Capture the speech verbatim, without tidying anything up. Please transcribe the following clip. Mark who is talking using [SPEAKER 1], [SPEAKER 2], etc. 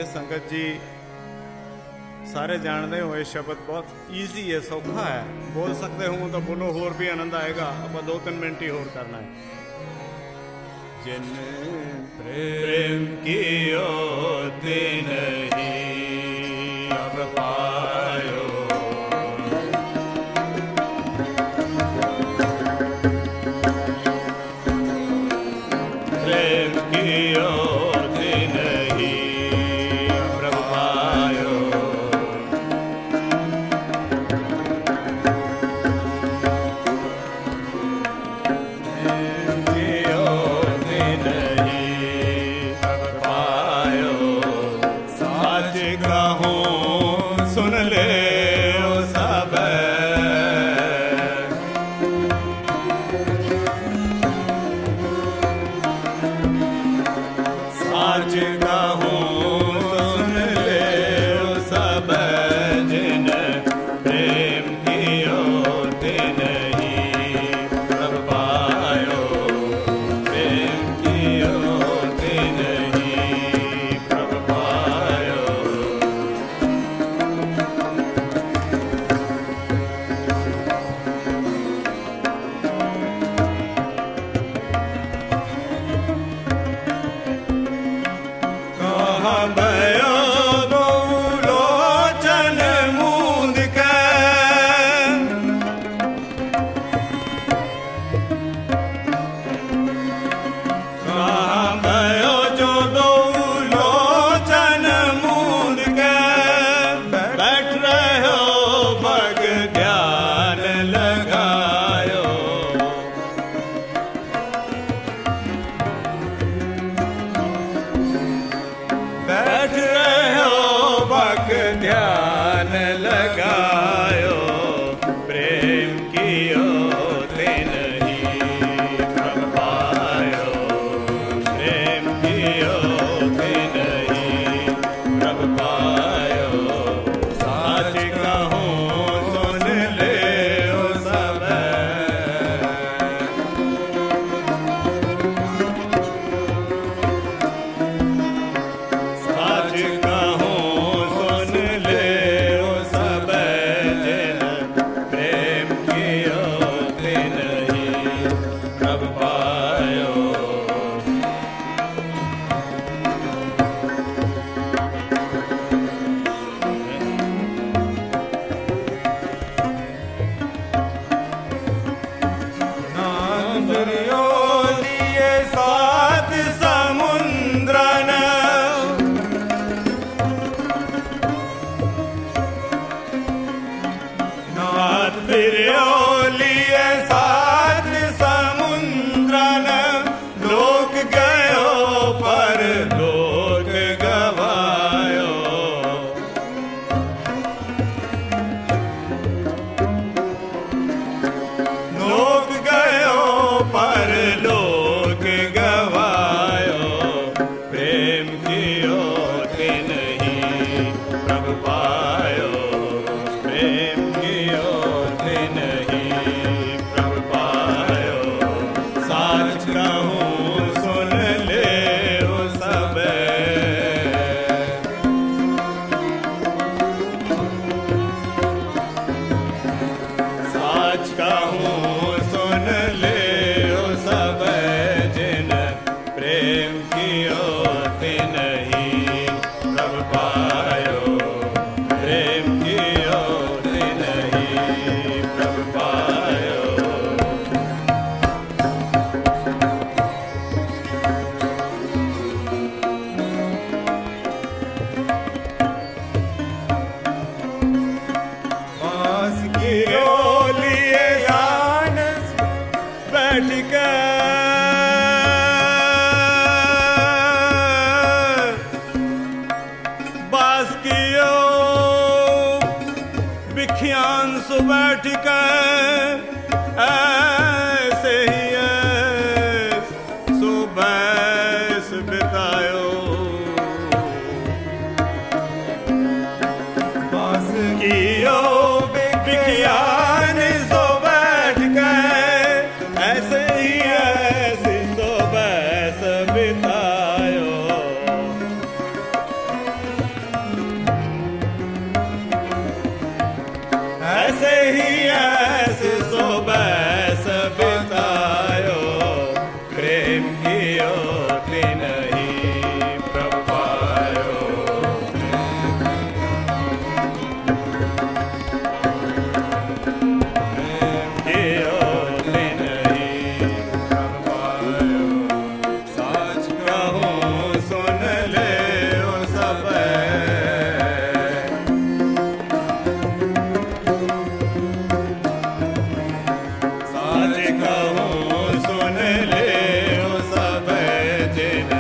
[SPEAKER 1] संगत जी सारे जानते हो ये शब्द बहुत ईजी है, सौखा है, बोल सकते हो तो बोलो, होर भी आनंद आएगा। अब दो तीन मिनट ही होर करना है। जिन प्रेम कियो तिन ही अब पायो, प्रेम कियो तिन ही अब पायो, सुन ले ओ सब, साच कहूँ सुन ले ओ सब, जिन प्रेम कियो तिन ही प्रभ पायो, प्रेम कियो तिन ही प्रभ पायो। ध्यान लगायो, प्रेम कियो तिन ही प्रभ पायो, प्रेम कियो तिन ही प्रभ पायो। साच कहूँ सुन ले ओ सब, साच कहूँ बैठ के ऐसे ही सुबह बितायो, बस कियो बिखियान सो बैठ के ऐसे ही ऐसी सुबह बितायो। जेन